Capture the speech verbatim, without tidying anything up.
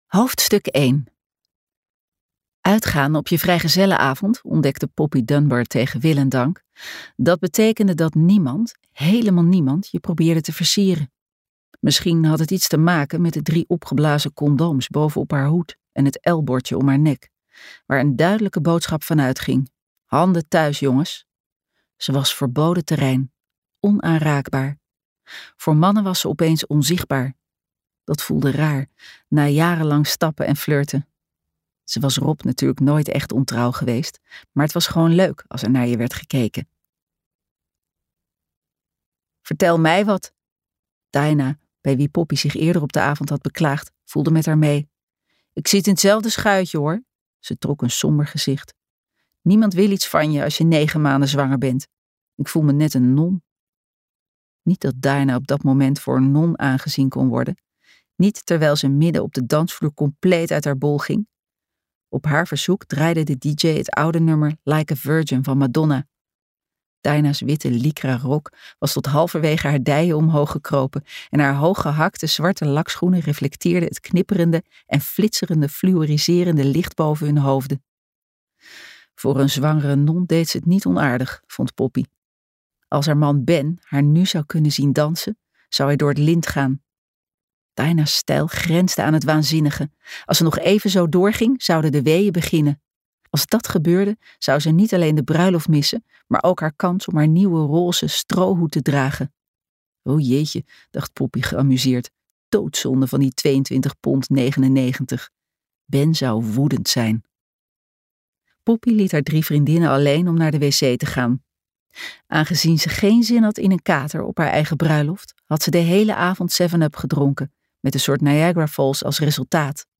Hoofdstuk één. Uitgaan op je vrijgezellenavond, ontdekte Poppy Dunbar tegen wil en dank. Dat betekende dat niemand, helemaal niemand, je probeerde te versieren. Misschien had het iets te maken met de drie opgeblazen condooms bovenop haar hoed en het L-bordje om haar nek, waar een duidelijke boodschap van uitging. Handen thuis, jongens. Ze was verboden terrein, onaanraakbaar. Voor mannen was ze opeens onzichtbaar. Dat voelde raar, na jarenlang stappen en flirten. Ze was Rob natuurlijk nooit echt ontrouw geweest, maar het was gewoon leuk als er naar je werd gekeken. Vertel mij wat. Diana, bij wie Poppy zich eerder op de avond had beklaagd, voelde met haar mee. Ik zit in hetzelfde schuitje hoor. Ze trok een somber gezicht. Niemand wil iets van je als je negen maanden zwanger bent. Ik voel me net een non. Niet dat Diana op dat moment voor een non aangezien kon worden. Niet terwijl ze midden op de dansvloer compleet uit haar bol ging. Op haar verzoek draaide de D J het oude nummer Like a Virgin van Madonna. Diana's witte lycra rok was tot halverwege haar dijen omhoog gekropen en haar hooggehakte zwarte lakschoenen reflecteerden het knipperende en flitserende fluoriserende licht boven hun hoofden. Voor een zwangere non deed ze het niet onaardig, vond Poppy. Als haar man Ben haar nu zou kunnen zien dansen, zou hij door het lint gaan. Diana's stijl grensde aan het waanzinnige. Als ze nog even zo doorging, zouden de weeën beginnen. Als dat gebeurde, zou ze niet alleen de bruiloft missen, maar ook haar kans om haar nieuwe roze strohoed te dragen. O jeetje, dacht Poppy geamuseerd. Doodzonde van die tweeëntwintig pond negenennegentig. Ben zou woedend zijn. Poppy liet haar drie vriendinnen alleen om naar de wc te gaan. Aangezien ze geen zin had in een kater op haar eigen bruiloft, had ze de hele avond seven up gedronken, met een soort Niagara Falls als resultaat.